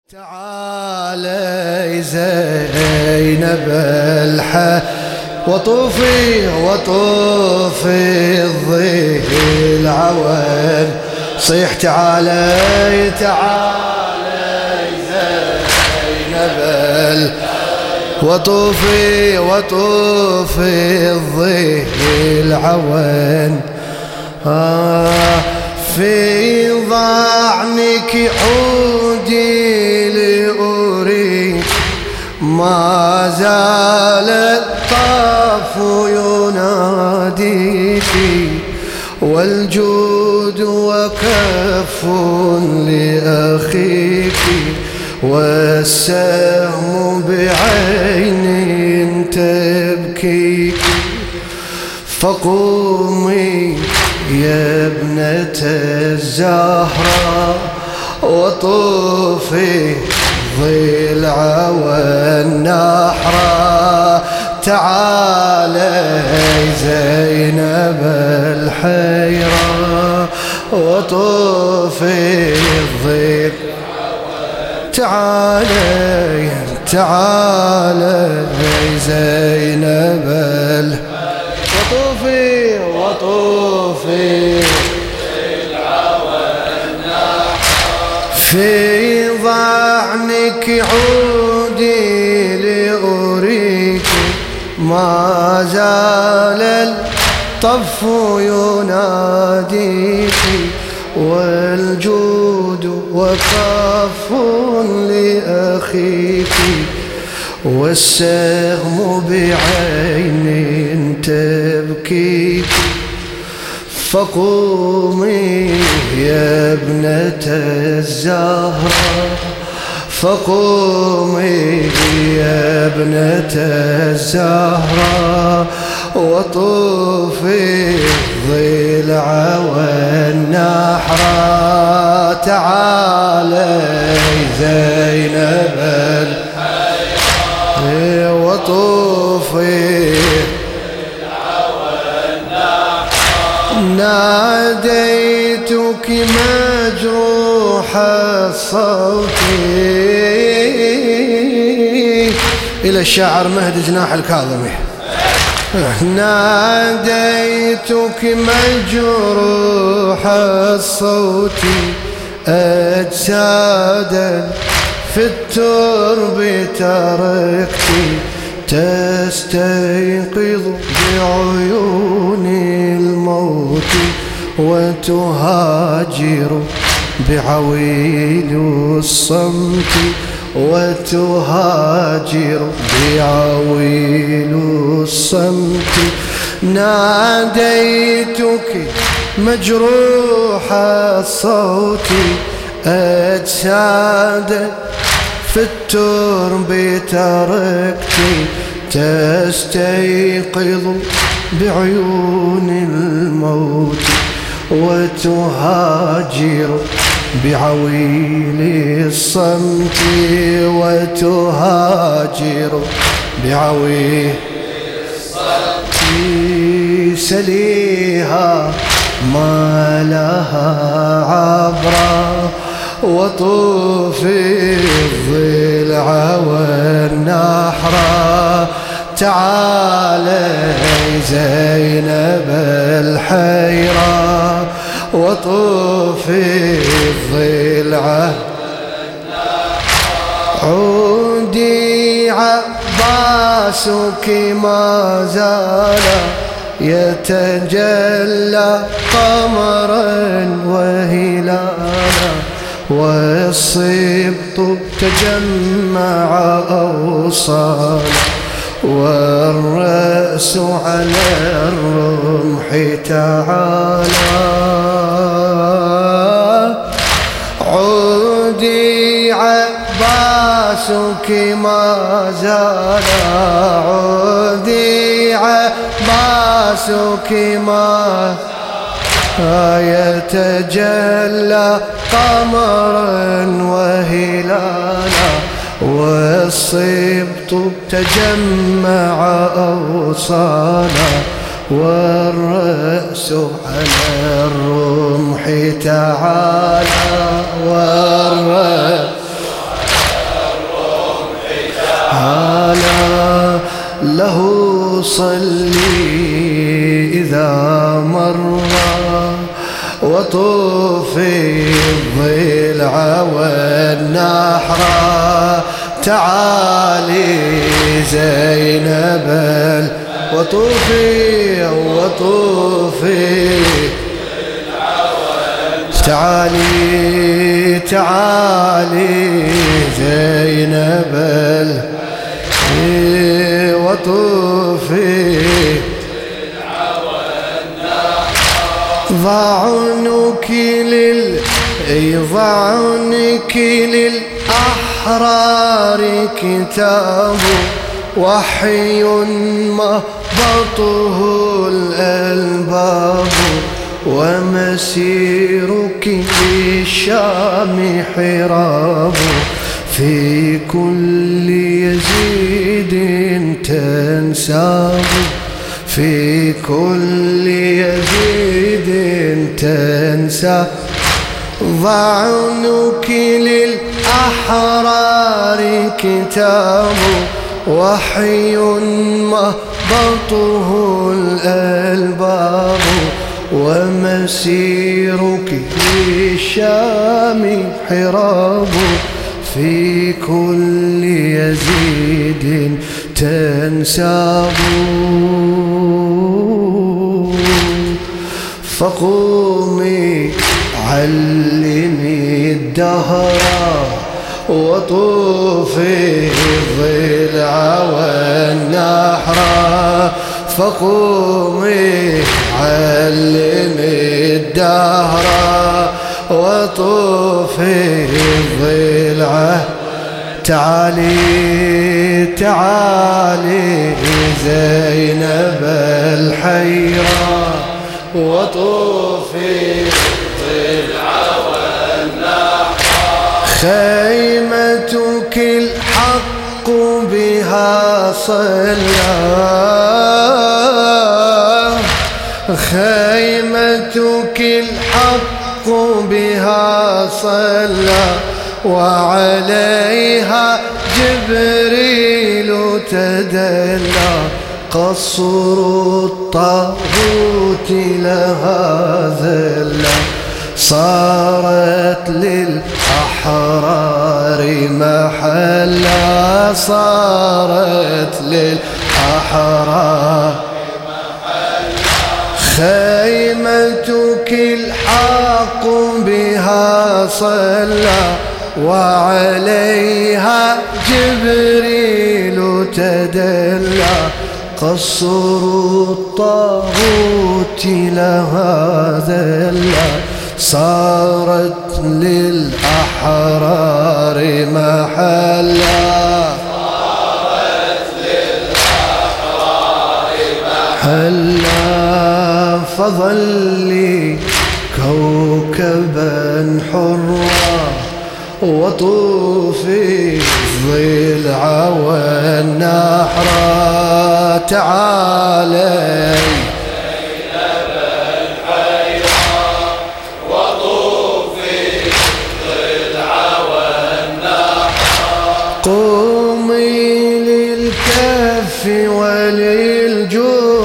تعالي زينب الحي وطوفي الظل عوان صيح تعالي زينب وطوفي الظل عوان في ضعنك عودي لأريد ما زال الطاف يناديك والجود وكف لأخيك والسهم بعين تبكيك فقومي يا ابنة الزهراء وطوفي ضلع والنحرة تعالي زينب الحيرة وطوفي الظل تعالي زينب وطوفي في ضعنك عودي لأريك ما زال الطف يناديك والجود وكف لأخيك والسهم بعين تبكيك فقومي يا ابنة الزهراء فقومي يا ابنة الزهراء وطوفي الضلع والنحرة تعالي زينب وطوفي ناديتك مجروح الصوت إلى الشاعر مهدي جناح الكاظمي ناديتك مجروح الصوت أجسادا في الترب تركتي تستيقظ بعيون الموت وتهاجر بعويل الصمت وتهاجر بعويل الصمت ناديتك مجروح الصوت أجسادا في الترب تركتي تستيقظ بعيون الموت وتهاجر بعويل الصمت وتهاجر بعويل الصمت سليها ما لها عبرا وطوفي الضلع والنحرة تعالي زينب الحيرة وطوفي الضلع عودي عباسك ما زال يتجلى قمرا وهلالا والصبط تجمع أوصالا والرأس على الرمح تعالى عودي عباسك ما زال عودي عباسك ما يتجلى قمرا وهلالا والصبط تجمع أوصالا والرأس على الرمح تعالى والرأس أصلي إذا مر وطوفي الضلع والنحر تعالي زينب وطوفي تعالي زينب وطوفي ضعنك للأحرار كتاب وحي مهبطه الألباب ومسيرك للشام حراب في كل يزيد تنساب في كل يزيد تنساب ضعنك للأحرار كتاب وحي مهبطه الألباب ومسيرك للشام حراب في كل يزيد تنساب فقومي علمي الدهر وطوفي الضلع والنحر فقومي علمي الدهر وطوفي الضلع تعالي زينب الحيرة وطوفي الضلع والنحر خيمتك الحق بها صلى خيمتك الحق بها صلى وعليها جبريل تدلى قصر الطاغوت لها ذلة صارت للأحرار محلا صارت للأحرار خيمتك الحق بها صلى وعليها جبريل تدلى قصر الطاغوت لها ذلة صارت للأحرار محلا فظلي كوكبا حرا وطوفي الضلع والنحر تعالي زينب الحيرة وطوفي الضلع والنحر قومي للكف وللجود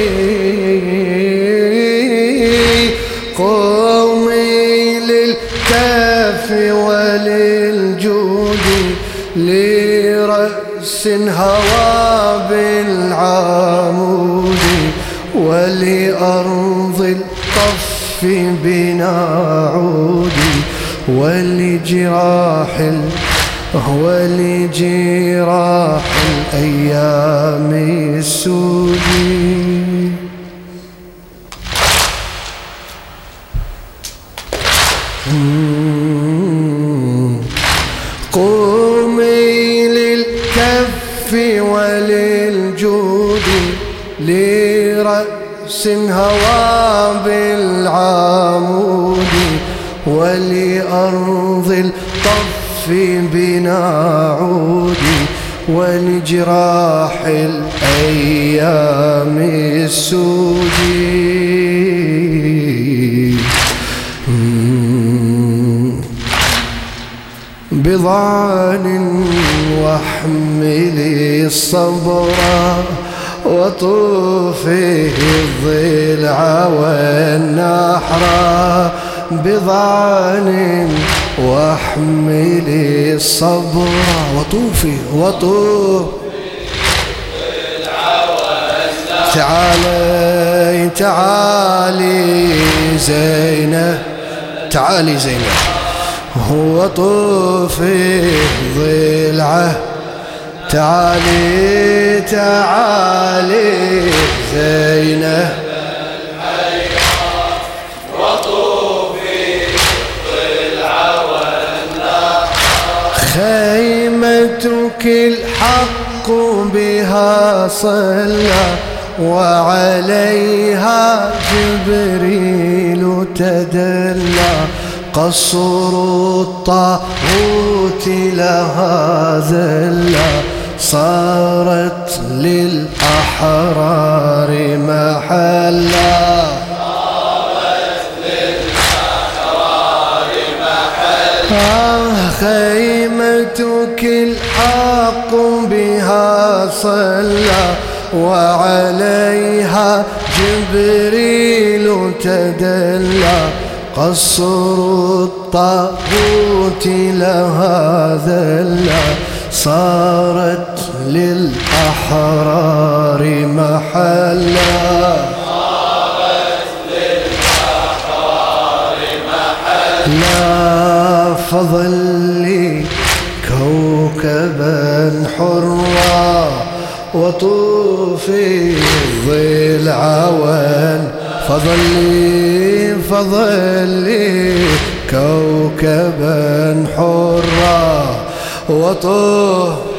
قومي للكف وللجود لرأس هوى بالعمود ولأرض الطف بنعود ولجراح الأيام السودي قومي للكف وللجود لرأس هوى بالعمود ولأرض الطف بنعود ولجراح الأيام السودي بضعن واحملي الصبر وطوفي الضلع والنحر بضعن واحملي الصبر. وطوفي تعالي تعالي زينب، تعالي زينب، هو طوفي ضلعه، تعالي تعالي زينب، وطوفي الضلع والنحر. خيمتك الحق بها صلى وعليها جبريل تدلى، قصر الطاغوت لها ذلة، صارت للأحرار محلا، خيمتك الحق بها صلى وعليها جبريل تدلى، قصر الطاغوت لها ذلة، صارت للأحرار محلا، لا فظلي كوكبا حرا وطوفي الضلع فظلي كوكبا حرا وطوفي